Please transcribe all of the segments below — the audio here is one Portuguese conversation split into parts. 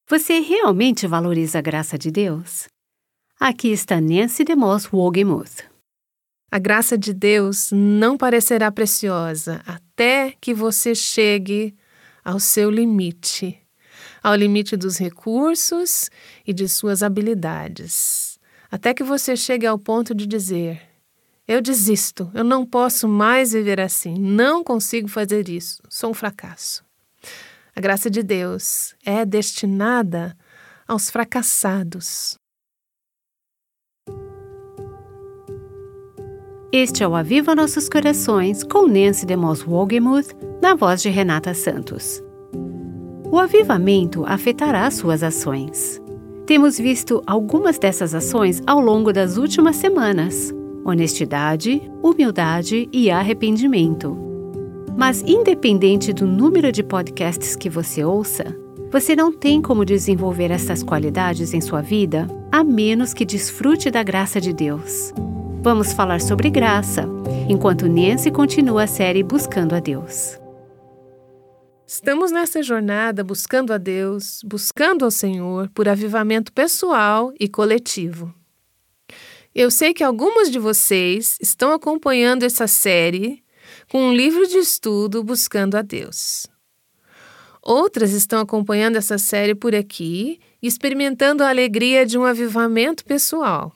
Você realmente valoriza a graça de Deus? Aqui está Nancy DeMoss Wolgemuth. A graça de Deus não parecerá preciosa até que você chegue ao seu limite, ao limite dos recursos e de suas habilidades. Até que você chegue ao ponto de dizer: eu desisto, eu não posso mais viver assim, não consigo fazer isso, sou um fracasso. A graça de Deus é destinada aos fracassados. Este é o Aviva Nossos Corações com Nancy DeMoss Wolgemuth, na voz de Renata Santos. O avivamento afetará suas ações. Temos visto algumas dessas ações ao longo das últimas semanas: honestidade, humildade e arrependimento. Mas, independente do número de podcasts que você ouça, você não tem como desenvolver essas qualidades em sua vida a menos que desfrute da graça de Deus. Vamos falar sobre graça, enquanto Nancy continua a série Buscando a Deus. Estamos nessa jornada buscando a Deus, buscando ao Senhor por avivamento pessoal e coletivo. Eu sei que algumas de vocês estão acompanhando essa série com um livro de estudo Buscando a Deus. Outras estão acompanhando essa série por aqui e experimentando a alegria de um avivamento pessoal.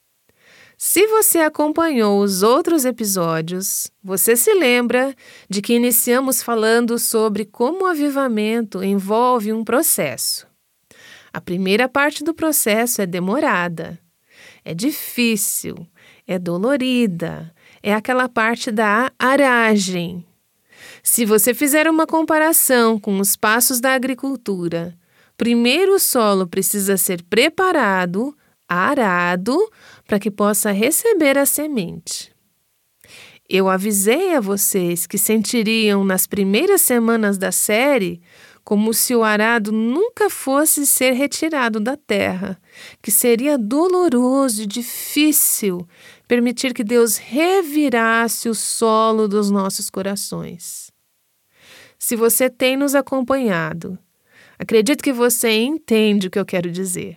Se você acompanhou os outros episódios, você se lembra de que iniciamos falando sobre como o avivamento envolve um processo. A primeira parte do processo é demorada, é difícil, é dolorida, é aquela parte da aragem. Se você fizer uma comparação com os passos da agricultura, primeiro o solo precisa ser preparado, arado, para que possa receber a semente. Eu avisei a vocês que sentiriam nas primeiras semanas da série como se o arado nunca fosse ser retirado da terra, que seria doloroso e difícil permitir que Deus revirasse o solo dos nossos corações. Se você tem nos acompanhado, acredito que você entende o que eu quero dizer.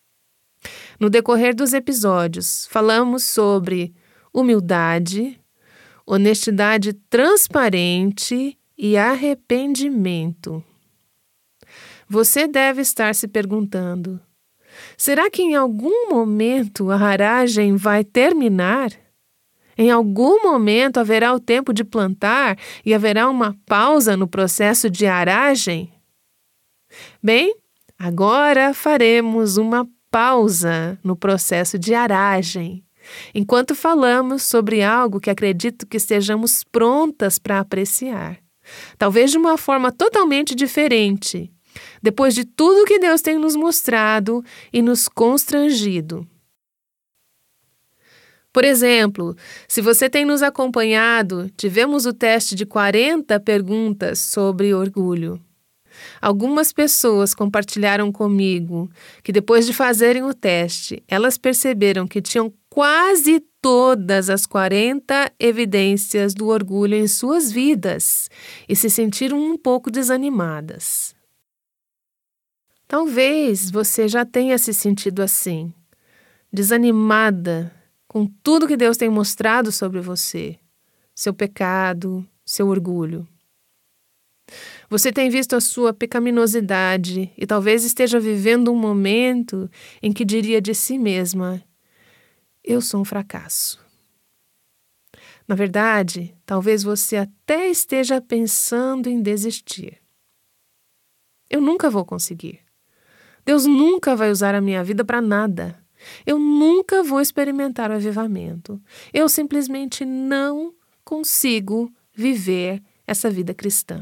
No decorrer dos episódios, falamos sobre humildade, honestidade transparente e arrependimento. Você deve estar se perguntando: será que em algum momento a aragem vai terminar? Em algum momento haverá o tempo de plantar e haverá uma pausa no processo de aragem? Bem, agora faremos uma pausa no processo de aragem, enquanto falamos sobre algo que acredito que estejamos prontas para apreciar, talvez de uma forma totalmente diferente, depois de tudo que Deus tem nos mostrado e nos constrangido. Por exemplo, se você tem nos acompanhado, tivemos o teste de 40 perguntas sobre orgulho. Algumas pessoas compartilharam comigo que depois de fazerem o teste, elas perceberam que tinham quase todas as 40 evidências do orgulho em suas vidas e se sentiram um pouco desanimadas. Talvez você já tenha se sentido assim, desanimada com tudo que Deus tem mostrado sobre você, seu pecado, seu orgulho. Você tem visto a sua pecaminosidade e talvez esteja vivendo um momento em que diria de si mesma: eu sou um fracasso. Na verdade, talvez você até esteja pensando em desistir. Eu nunca vou conseguir. Deus nunca vai usar a minha vida para nada. Eu nunca vou experimentar o avivamento. Eu simplesmente não consigo viver essa vida cristã.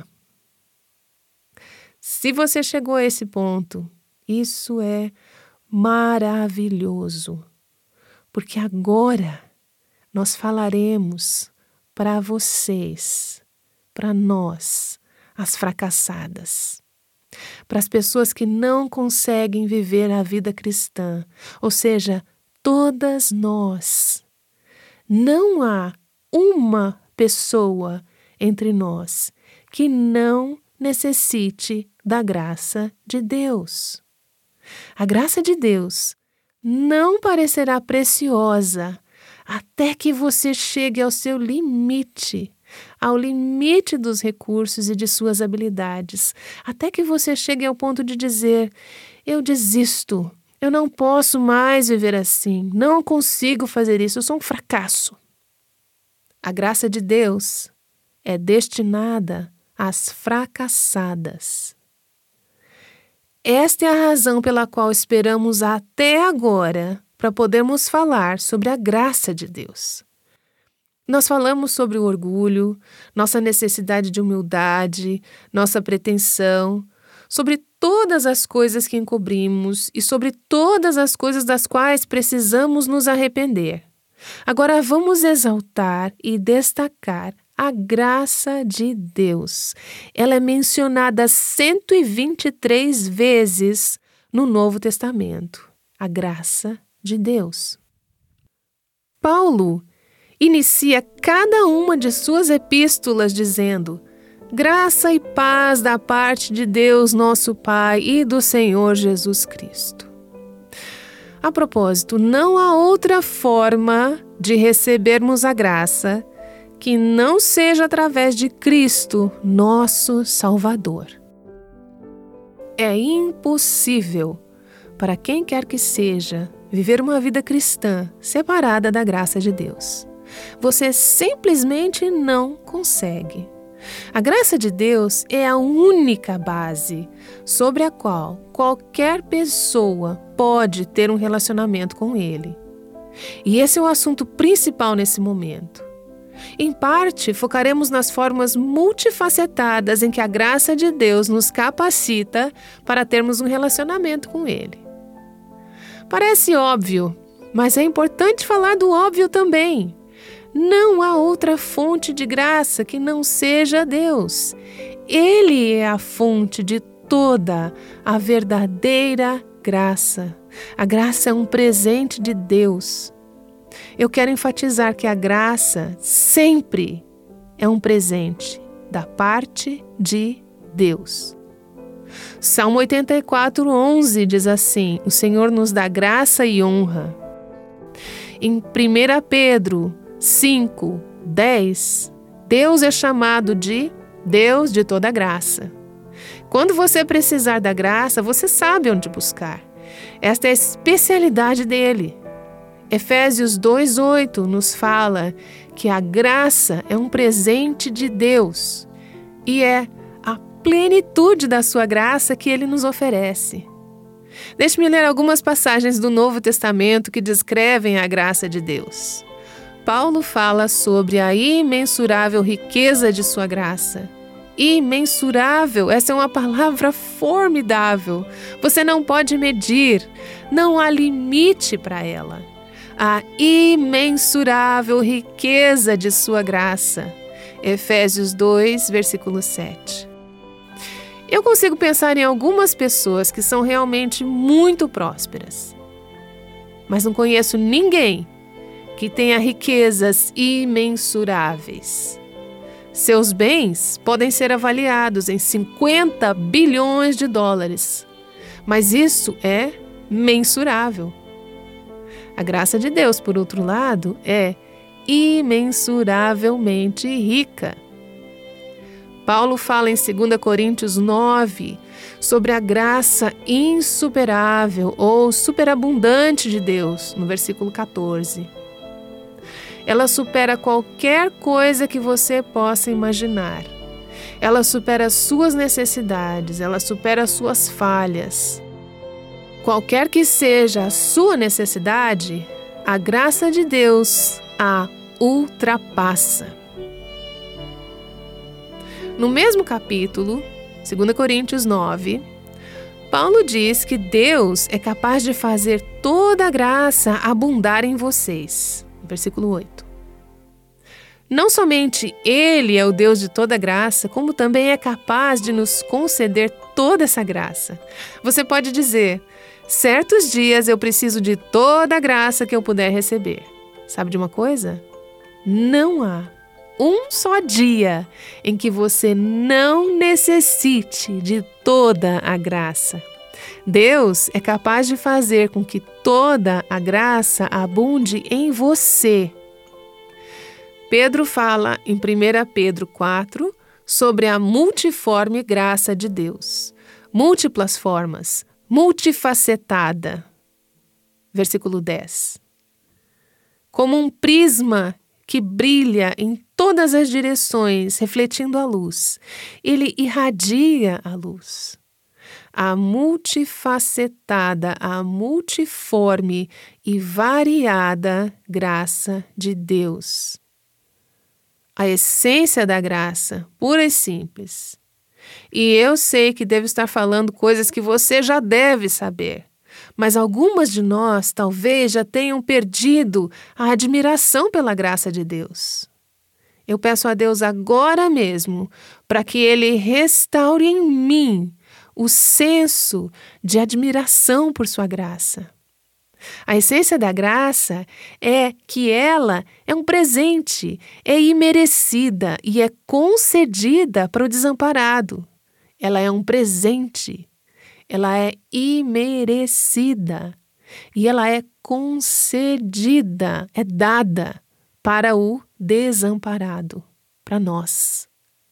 Se você chegou a esse ponto, isso é maravilhoso, porque agora nós falaremos para vocês, para nós, as fracassadas, para as pessoas que não conseguem viver a vida cristã, ou seja, todas nós. Não há uma pessoa entre nós que não necessite da graça de Deus. A graça de Deus não parecerá preciosa até que você chegue ao seu limite, ao limite dos recursos e de suas habilidades, até que você chegue ao ponto de dizer: eu desisto, eu não posso mais viver assim, não consigo fazer isso, eu sou um fracasso. A graça de Deus é destinada às fracassadas. Esta é a razão pela qual esperamos até agora para podermos falar sobre a graça de Deus. Nós falamos sobre o orgulho, nossa necessidade de humildade, nossa pretensão, sobre todas as coisas que encobrimos e sobre todas as coisas das quais precisamos nos arrepender. Agora vamos exaltar e destacar a graça de Deus. Ela é mencionada 123 vezes no Novo Testamento. A graça de Deus. Paulo inicia cada uma de suas epístolas dizendo: graça e paz da parte de Deus nosso Pai e do Senhor Jesus Cristo. A propósito, não há outra forma de recebermos a graça que não seja através de Cristo, nosso Salvador. É impossível para quem quer que seja viver uma vida cristã separada da graça de Deus. Você simplesmente não consegue. A graça de Deus é a única base sobre a qual qualquer pessoa pode ter um relacionamento com Ele. E esse é o assunto principal nesse momento. Em parte, focaremos nas formas multifacetadas em que a graça de Deus nos capacita para termos um relacionamento com Ele. Parece óbvio, mas é importante falar do óbvio também. Não há outra fonte de graça que não seja Deus. Ele é a fonte de toda a verdadeira graça. A graça é um presente de Deus. Eu quero enfatizar que a graça sempre é um presente da parte de Deus. Salmo 84:11 diz assim: o Senhor nos dá graça e honra. Em 1 Pedro 5:10, Deus é chamado de Deus de toda graça. Quando você precisar da graça, você sabe onde buscar. Esta é a especialidade dele. Efésios 2:8 nos fala que a graça é um presente de Deus e é a plenitude da sua graça que ele nos oferece. Deixe-me ler algumas passagens do Novo Testamento que descrevem a graça de Deus. Paulo fala sobre a imensurável riqueza de sua graça. Imensurável, essa é uma palavra formidável. Você não pode medir, não há limite para ela. A imensurável riqueza de sua graça. Efésios 2, versículo 7. Eu consigo pensar em algumas pessoas que são realmente muito prósperas, mas não conheço ninguém que tenha riquezas imensuráveis. Seus bens podem ser avaliados em 50 bilhões de dólares, mas isso é mensurável. A graça de Deus, por outro lado, é imensuravelmente rica. Paulo fala em 2 Coríntios 9 sobre a graça insuperável ou superabundante de Deus, no versículo 14. Ela supera qualquer coisa que você possa imaginar. Ela supera as suas necessidades, ela supera as suas falhas. Qualquer que seja a sua necessidade, a graça de Deus a ultrapassa. No mesmo capítulo, 2 Coríntios 9, Paulo diz que Deus é capaz de fazer toda a graça abundar em vocês. Versículo 8. Não somente Ele é o Deus de toda graça, como também é capaz de nos conceder toda essa graça. Você pode dizer: certos dias eu preciso de toda a graça que eu puder receber. Sabe de uma coisa? Não há um só dia em que você não necessite de toda a graça. Deus é capaz de fazer com que toda a graça abunde em você. Pedro fala em 1 Pedro 4 sobre a multiforme graça de Deus. Múltiplas formas, multifacetada. Versículo 10. Como um prisma que brilha em todas as direções, refletindo a luz. Ele irradia a luz. A multifacetada, a multiforme e variada graça de Deus. A essência da graça, pura e simples. E eu sei que devo estar falando coisas que você já deve saber, mas algumas de nós talvez já tenham perdido a admiração pela graça de Deus. Eu peço a Deus agora mesmo para que Ele restaure em mim o senso de admiração por sua graça. A essência da graça é que ela é um presente, é imerecida e é concedida para o desamparado. Ela é um presente, ela é imerecida e ela é concedida, é dada para o desamparado, para nós.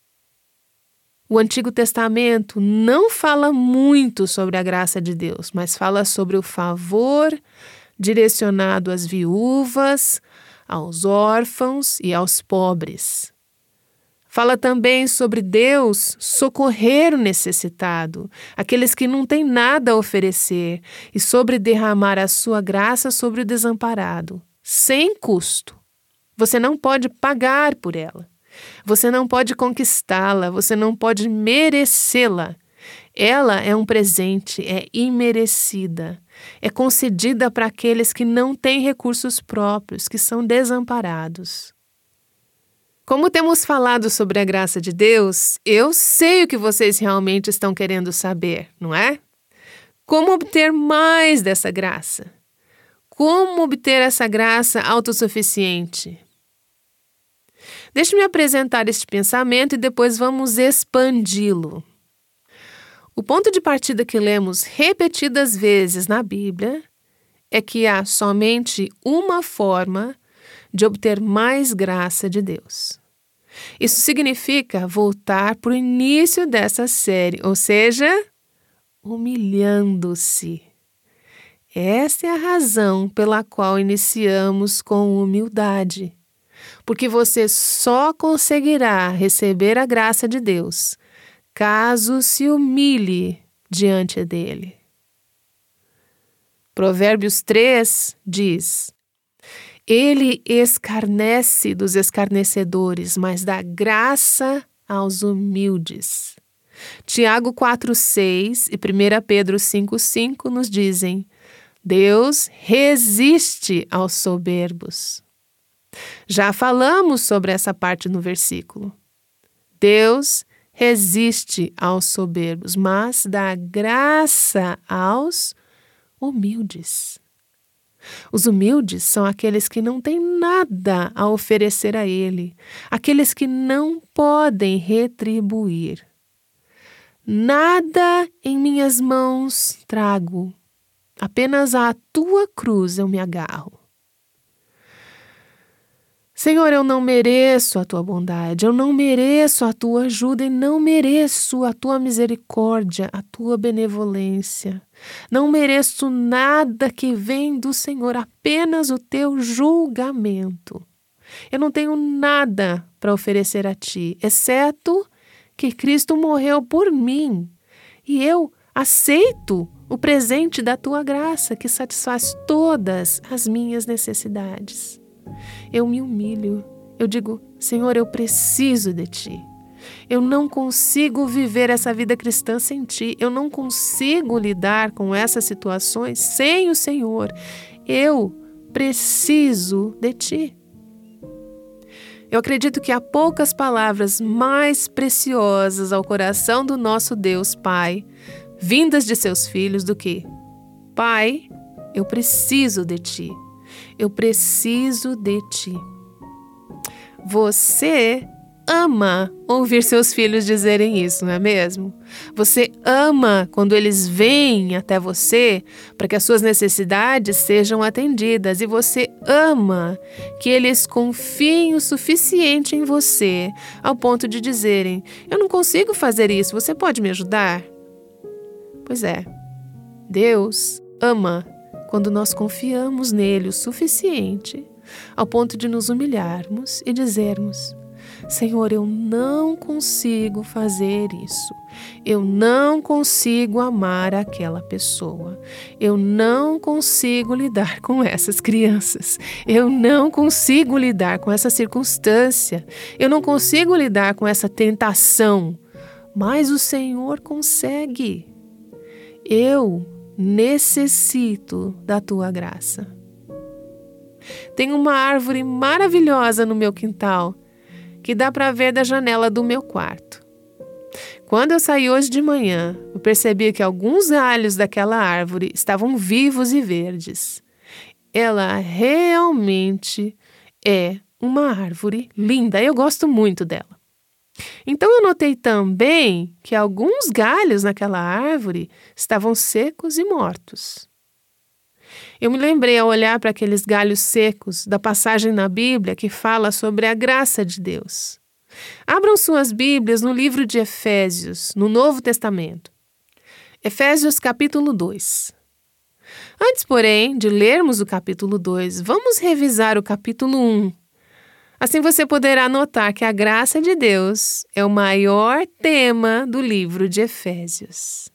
O Antigo Testamento não fala muito sobre a graça de Deus, mas fala sobre o favor direcionado às viúvas, aos órfãos e aos pobres. Fala também sobre Deus socorrer o necessitado, aqueles que não têm nada a oferecer, e sobre derramar a sua graça sobre o desamparado, sem custo. Você não pode pagar por ela. Você não pode conquistá-la, você não pode merecê-la. Ela é um presente, é imerecida, é concedida para aqueles que não têm recursos próprios, que são desamparados. Como temos falado sobre a graça de Deus, eu sei o que vocês realmente estão querendo saber, não é? Como obter mais dessa graça? Como obter essa graça autossuficiente? Deixe-me apresentar este pensamento e depois vamos expandi-lo. O ponto de partida que lemos repetidas vezes na Bíblia é que há somente uma forma de obter mais graça de Deus. Isso significa voltar para o início dessa série, ou seja, humilhando-se. Essa é a razão pela qual iniciamos com humildade. Porque você só conseguirá receber a graça de Deus caso se humilhe diante dele. Provérbios 3 diz: Ele escarnece dos escarnecedores, mas dá graça aos humildes. Tiago 4,6 e 1 Pedro 5,5 nos dizem: Deus resiste aos soberbos. Já falamos sobre essa parte no versículo. Deus resiste aos soberbos, mas dá graça aos humildes. Os humildes são aqueles que não têm nada a oferecer a Ele, aqueles que não podem retribuir. Nada em minhas mãos trago, apenas à tua cruz eu me agarro. Senhor, eu não mereço a tua bondade, eu não mereço a tua ajuda e não mereço a tua misericórdia, a tua benevolência. Não mereço nada que vem do Senhor, apenas o teu julgamento. Eu não tenho nada para oferecer a ti, exceto que Cristo morreu por mim. E eu aceito o presente da tua graça que satisfaz todas as minhas necessidades. Eu me humilho, eu digo, Senhor, eu preciso de Ti. Eu não consigo viver essa vida cristã sem Ti. Eu não consigo lidar com essas situações sem o Senhor. Eu preciso de Ti. Eu acredito que há poucas palavras mais preciosas ao coração do nosso Deus Pai, vindas de seus filhos, do que: Pai, eu preciso de Ti. Eu preciso de Ti. Você ama ouvir seus filhos dizerem isso, não é mesmo? Você ama quando eles vêm até você para que as suas necessidades sejam atendidas, e você ama que eles confiem o suficiente em você ao ponto de dizerem: eu não consigo fazer isso, você pode me ajudar? Pois é, Deus ama quando nós confiamos nele o suficiente ao ponto de nos humilharmos e dizermos: Senhor, eu não consigo fazer isso. Eu não consigo amar aquela pessoa. Eu não consigo lidar com essas crianças. Eu não consigo lidar com essa circunstância. Eu não consigo lidar com essa tentação. Mas o Senhor consegue. Eu necessito da tua graça. Tem uma árvore maravilhosa no meu quintal que dá para ver da janela do meu quarto. Quando eu saí hoje de manhã, eu percebi que alguns galhos daquela árvore estavam vivos e verdes. Ela realmente é uma árvore linda, eu gosto muito dela. Então eu notei também que alguns galhos naquela árvore estavam secos e mortos. Eu me lembrei ao olhar para aqueles galhos secos da passagem na Bíblia que fala sobre a graça de Deus. Abram suas Bíblias no livro de Efésios, no Novo Testamento. Efésios capítulo 2. Antes, porém, de lermos o capítulo 2, vamos revisar o capítulo 1. Assim você poderá notar que a graça de Deus é o maior tema do livro de Efésios.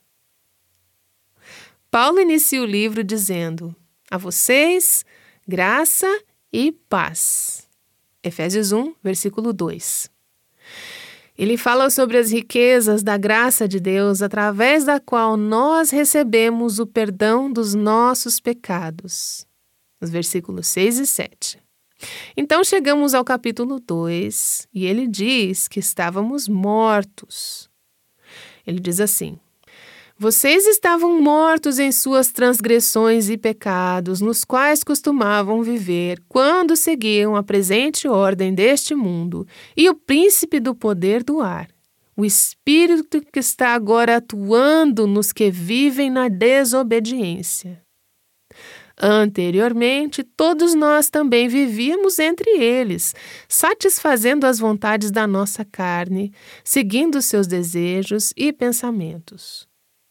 Paulo inicia o livro dizendo: a vocês, graça e paz. Efésios 1, versículo 2. Ele fala sobre as riquezas da graça de Deus, através da qual nós recebemos o perdão dos nossos pecados. Os versículos 6 e 7. Então chegamos ao capítulo 2 e ele diz que estávamos mortos. Ele diz assim: vocês estavam mortos em suas transgressões e pecados, nos quais costumavam viver, quando seguiam a presente ordem deste mundo e o príncipe do poder do ar, o espírito que está agora atuando nos que vivem na desobediência. Anteriormente, todos nós também vivíamos entre eles, satisfazendo as vontades da nossa carne, seguindo seus desejos e pensamentos.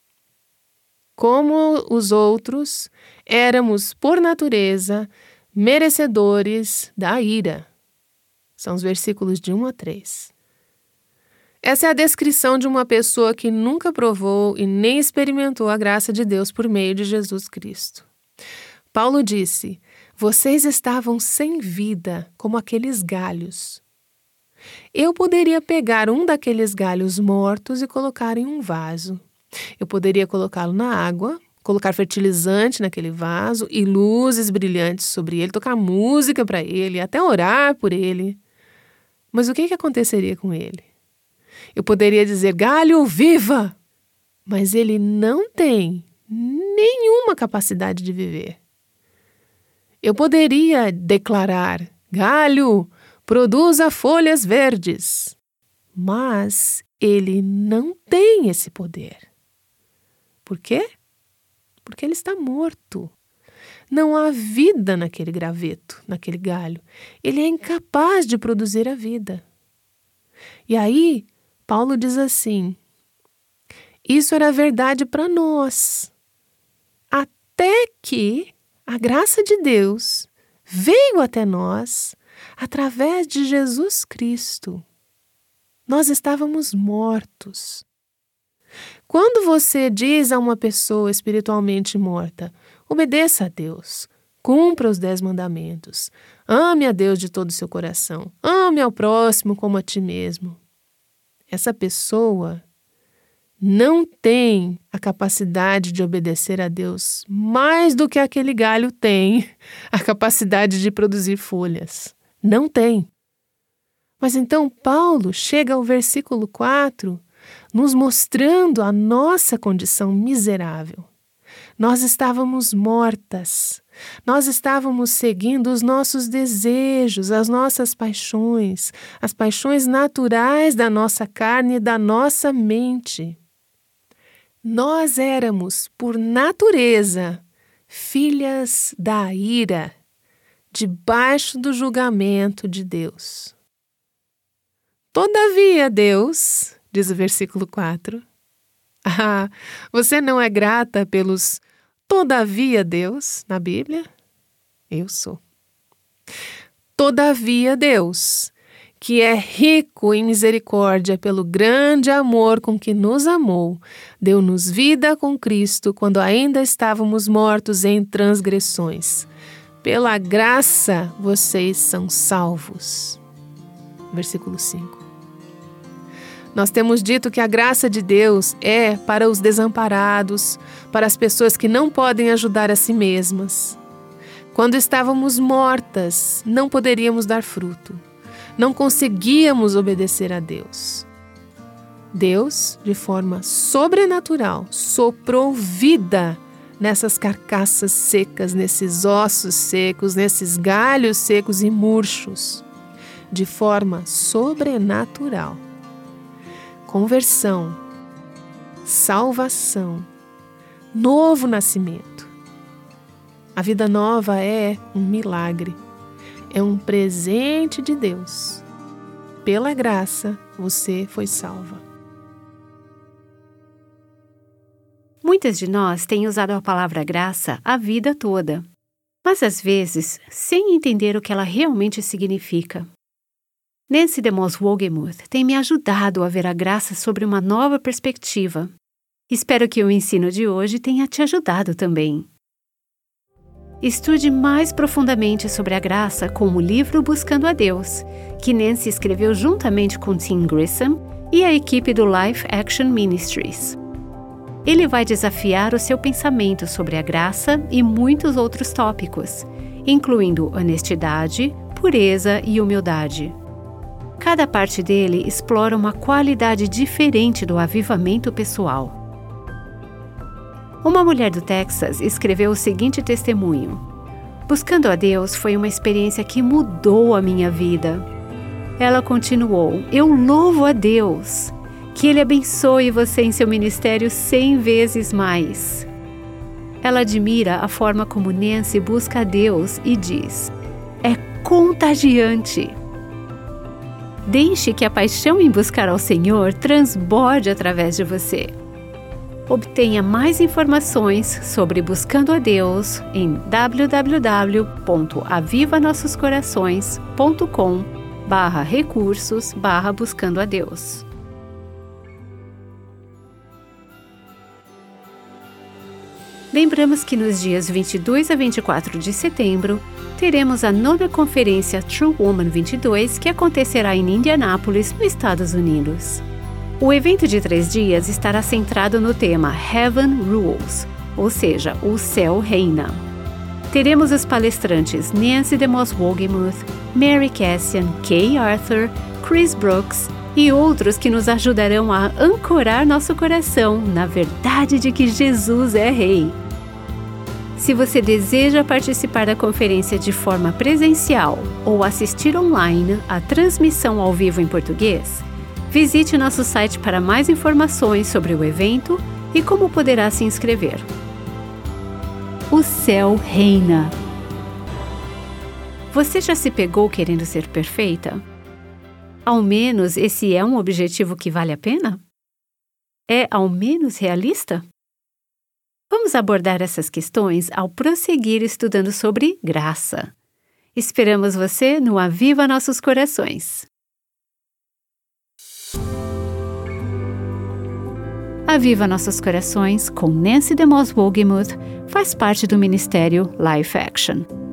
Como os outros, éramos, por natureza, merecedores da ira. São os versículos de 1 a 3. Essa é a descrição de uma pessoa que nunca provou e nem experimentou a graça de Deus por meio de Jesus Cristo. Paulo disse: vocês estavam sem vida, como aqueles galhos. Eu poderia pegar um daqueles galhos mortos e colocar em um vaso. Eu poderia colocá-lo na água, colocar fertilizante naquele vaso e luzes brilhantes sobre ele, tocar música para ele, até orar por ele. Mas o que aconteceria com ele? Eu poderia dizer: galho, viva! Mas ele não tem nenhuma capacidade de viver. Eu poderia declarar: galho, produza folhas verdes. Mas ele não tem esse poder. Por quê? Porque ele está morto. Não há vida naquele graveto, naquele galho. Ele é incapaz de produzir a vida. E aí, Paulo diz assim: isso era verdade para nós, até que a graça de Deus veio até nós através de Jesus Cristo. Nós estávamos mortos. Quando você diz a uma pessoa espiritualmente morta: obedeça a Deus, cumpra os 10 mandamentos, ame a Deus de todo o seu coração, ame ao próximo como a ti mesmo. Essa pessoa não tem a capacidade de obedecer a Deus mais do que aquele galho tem a capacidade de produzir folhas. Não tem. Mas então Paulo chega ao versículo 4, nos mostrando a nossa condição miserável. Nós estávamos mortas, Nós estávamos seguindo os nossos desejos, as nossas paixões, as paixões naturais da nossa carne e da nossa mente. Nós éramos, por natureza, filhas da ira, debaixo do julgamento de Deus. Todavia, Deus, diz o versículo 4, você não é grata pelos todavia, Deus, na Bíblia? Eu sou. Todavia, Deus, que é rico em misericórdia pelo grande amor com que nos amou, deu-nos vida com Cristo quando ainda estávamos mortos em transgressões. Pela graça vocês são salvos. Versículo 5. Nós temos dito que a graça de Deus é para os desamparados, para as pessoas que não podem ajudar a si mesmas. Quando estávamos mortas, não poderíamos dar fruto. Não conseguíamos obedecer a Deus. Deus, de forma sobrenatural, soprou vida nessas carcaças secas, nesses ossos secos, nesses galhos secos e murchos, de forma sobrenatural. Conversão, salvação, novo nascimento. A vida nova é um milagre, é um presente de Deus. Pela graça, você foi salva. Muitas de nós têm usado a palavra graça a vida toda, mas às vezes sem entender o que ela realmente significa. Nancy DeMoss Wolgemuth tem me ajudado a ver a graça sobre uma nova perspectiva. Espero que o ensino de hoje tenha te ajudado também. Estude mais profundamente sobre a graça com o livro Buscando a Deus, que Nancy escreveu juntamente com Tim Grissom e a equipe do Life Action Ministries. Ele vai desafiar o seu pensamento sobre a graça e muitos outros tópicos, incluindo honestidade, pureza e humildade. Cada parte dele explora uma qualidade diferente do avivamento pessoal. Uma mulher do Texas escreveu o seguinte testemunho: Buscando a Deus foi uma experiência que mudou a minha vida. Ela continuou: Eu louvo a Deus. Que Ele abençoe você em seu ministério 100 vezes mais. Ela admira a forma como Nancy busca a Deus e diz: É contagiante. Deixe que a paixão em buscar ao Senhor transborde através de você. Obtenha mais informações sobre Buscando a Deus em www.avivanossoscorações.com/recursos/buscando a Deus. Lembramos que nos dias 22 a 24 de setembro, teremos a 9ª Conferência True Woman 22, que acontecerá em Indianápolis, nos Estados Unidos. O evento de 3 dias estará centrado no tema Heaven Rules, ou seja, o céu reina. Teremos os palestrantes Nancy DeMoss Wolgemuth, Mary Cassian, Kay Arthur, Chris Brooks e outros que nos ajudarão a ancorar nosso coração na verdade de que Jesus é Rei. Se você deseja participar da conferência de forma presencial ou assistir online à transmissão ao vivo em português, visite nosso site para mais informações sobre o evento e como poderá se inscrever. O céu reina. Você já se pegou querendo ser perfeita? Ao menos esse é um objetivo que vale a pena? É ao menos realista? Vamos abordar essas questões ao prosseguir estudando sobre graça. Esperamos você no Aviva Nossos Corações. Aviva Nossos Corações, com Nancy DeMoss Wolgemuth, faz parte do Ministério Life Action.